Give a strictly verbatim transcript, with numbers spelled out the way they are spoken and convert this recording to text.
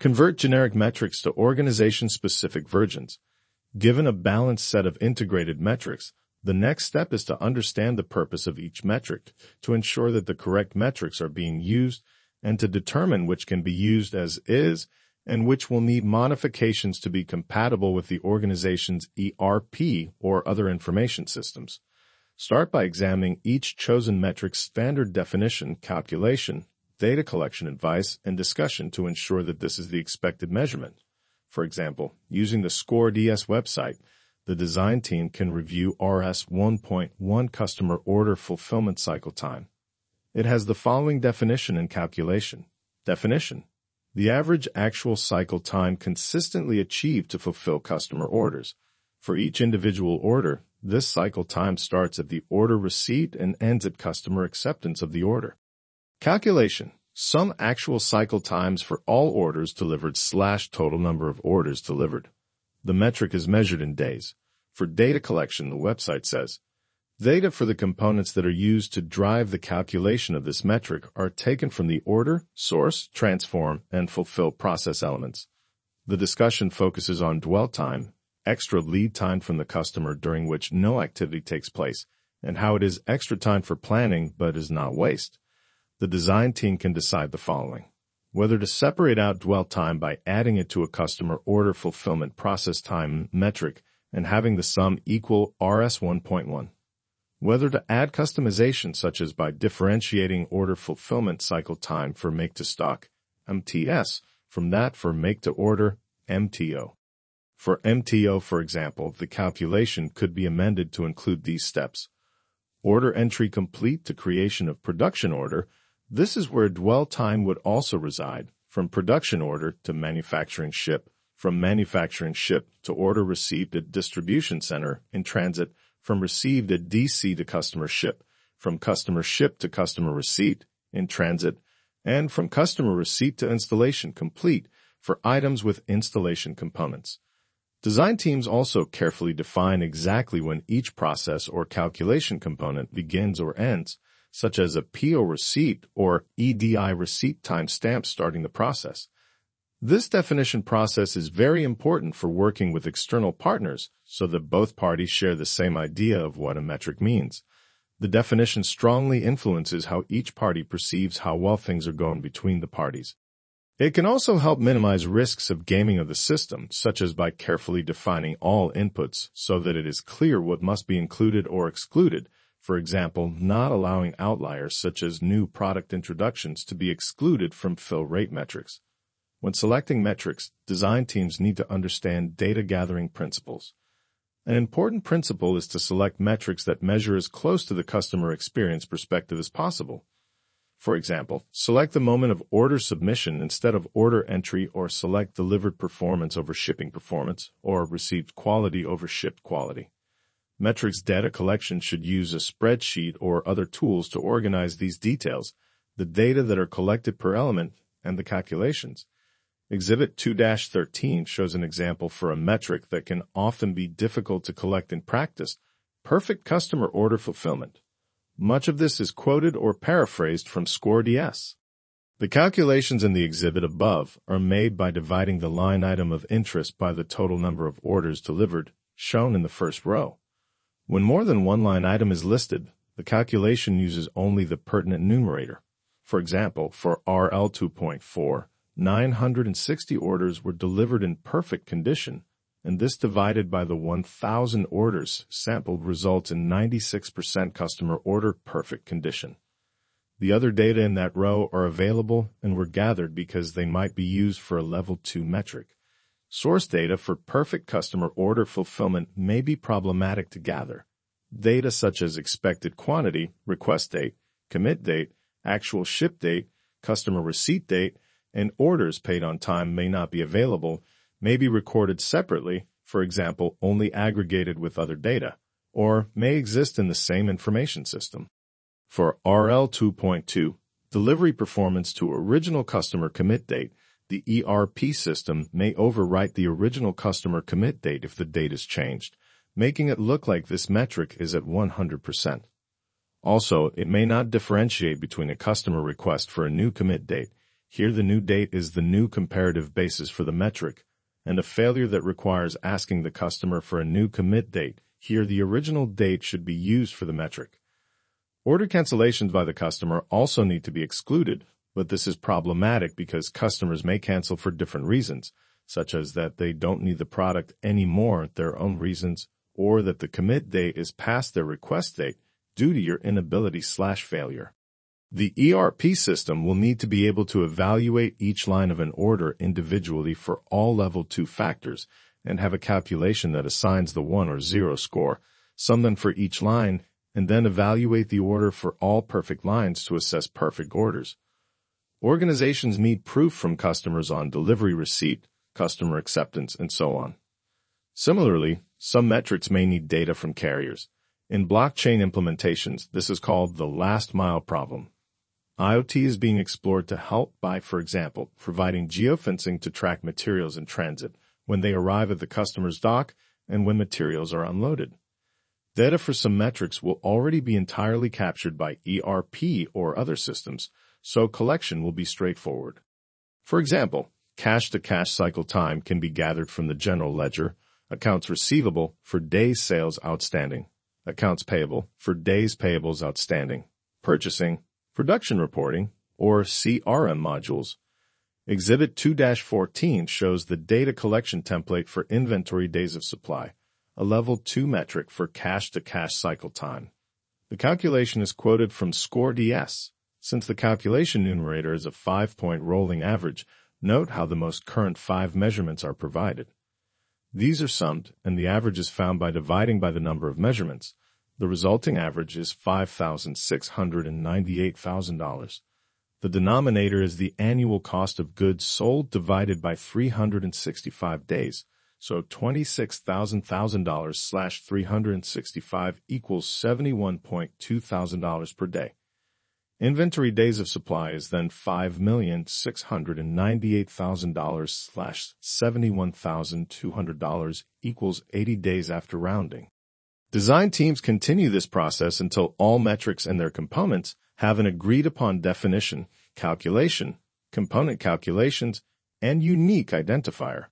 Convert generic metrics to organization-specific versions. Given a balanced set of integrated metrics, the next step is to understand the purpose of each metric, to ensure that the correct metrics are being used, and to determine which can be used as is and which will need modifications to be compatible with the organization's E R P or other information systems. Start by examining each chosen metric's standard definition, calculation, data collection advice, and discussion to ensure that this is the expected measurement. For example, using the ScoreDS website, the design team can review R S one point one customer order fulfillment cycle time. It has the following definition and calculation. Definition: the average actual cycle time consistently achieved to fulfill customer orders. For each individual order, this cycle time starts at the order receipt and ends at customer acceptance of the order. Calculation: sum actual cycle times for all orders delivered slash total number of orders delivered. The metric is measured in days. For data collection, the website says, data for the components that are used to drive the calculation of this metric are taken from the order, source, transform, and fulfill process elements. The discussion focuses on dwell time, extra lead time from the customer during which no activity takes place, and how it is extra time for planning but is not waste. The design team can decide the following: whether to separate out dwell time by adding it to a customer order fulfillment process time metric and having the sum equal R S one point one. Whether to add customization such as by differentiating order fulfillment cycle time for make-to-stock, M T S, from that for make-to-order, M T O. For M T O, for example, the calculation could be amended to include these steps. Order entry complete to creation of production order. This is where dwell time would also reside, from production order to manufacturing ship, from manufacturing ship to order received at distribution center in transit, from received at D C to customer ship, from customer ship to customer receipt in transit, and from customer receipt to installation complete for items with installation components. Design teams also carefully define exactly when each process or calculation component begins or ends, such as a P O receipt or E D I receipt timestamp starting the process. This definition process is very important for working with external partners so that both parties share the same idea of what a metric means. The definition strongly influences how each party perceives how well things are going between the parties. It can also help minimize risks of gaming of the system, such as by carefully defining all inputs so that it is clear what must be included or excluded. For example, not allowing outliers such as new product introductions to be excluded from fill rate metrics. When selecting metrics, design teams need to understand data gathering principles. An important principle is to select metrics that measure as close to the customer experience perspective as possible. For example, select the moment of order submission instead of order entry, or select delivered performance over shipping performance, or received quality over shipped quality. Metrics data collection should use a spreadsheet or other tools to organize these details, the data that are collected per element, and the calculations. Exhibit two dash thirteen shows an example for a metric that can often be difficult to collect in practice: perfect customer order fulfillment. Much of this is quoted or paraphrased from ScoreDS. The calculations in the exhibit above are made by dividing the line item of interest by the total number of orders delivered, shown in the first row. When more than one line item is listed, the calculation uses only the pertinent numerator. For example, for R L two point four, nine hundred sixty orders were delivered in perfect condition, and this divided by the one thousand orders sampled results in ninety-six percent customer order perfect condition. The other data in that row are available and were gathered because they might be used for a level two metric. Source data for perfect customer order fulfillment may be problematic to gather. Data such as expected quantity, request date, commit date, actual ship date, customer receipt date, and orders paid on time may not be available, may be recorded separately, for example, only aggregated with other data, or may exist in the same information system. For R L two point two, delivery performance to original customer commit date, the E R P system may overwrite the original customer commit date if the date is changed, making it look like this metric is at one hundred percent. Also, it may not differentiate between a customer request for a new commit date, Here the new date is the new comparative basis for the metric, and a failure that requires asking the customer for a new commit date. Here the original date should be used for the metric. Order cancellations by the customer also need to be excluded, but this is problematic because customers may cancel for different reasons, such as that they don't need the product anymore, their own reasons, or that the commit date is past their request date due to your inability slash failure. The E R P system will need to be able to evaluate each line of an order individually for all level two factors and have a calculation that assigns the one or zero score, sum them for each line, and then evaluate the order for all perfect lines to assess perfect orders. Organizations need proof from customers on delivery receipt, customer acceptance, and so on. Similarly, some metrics may need data from carriers. In blockchain implementations, this is called the last mile problem. IoT is being explored to help by, for example, providing geofencing to track materials in transit when they arrive at the customer's dock and when materials are unloaded. Data for some metrics will already be entirely captured by E R P or other systems, so collection will be straightforward. For example, cash-to-cash cycle time can be gathered from the general ledger, accounts receivable for days sales outstanding, accounts payable for days payables outstanding, purchasing, production reporting, or C R M modules. Exhibit two dash fourteen shows the data collection template for inventory days of supply, a level two metric for cash-to-cash cycle time. The calculation is quoted from ScoreDS. Since the calculation numerator is a five-point rolling average, note how the most current five measurements are provided. These are summed, and the average is found by dividing by the number of measurements. The resulting average is five thousand six hundred ninety-eight thousand dollars. The denominator is the annual cost of goods sold divided by three hundred sixty-five days, so twenty-six thousand dollars slash three hundred sixty-five equals seventy-one point two thousand dollars per day. Inventory days of supply is then five million six hundred ninety-eight thousand dollars slash seventy-one thousand two hundred dollars equals eighty days after rounding. Design teams continue this process until all metrics and their components have an agreed-upon definition, calculation, component calculations, and unique identifier.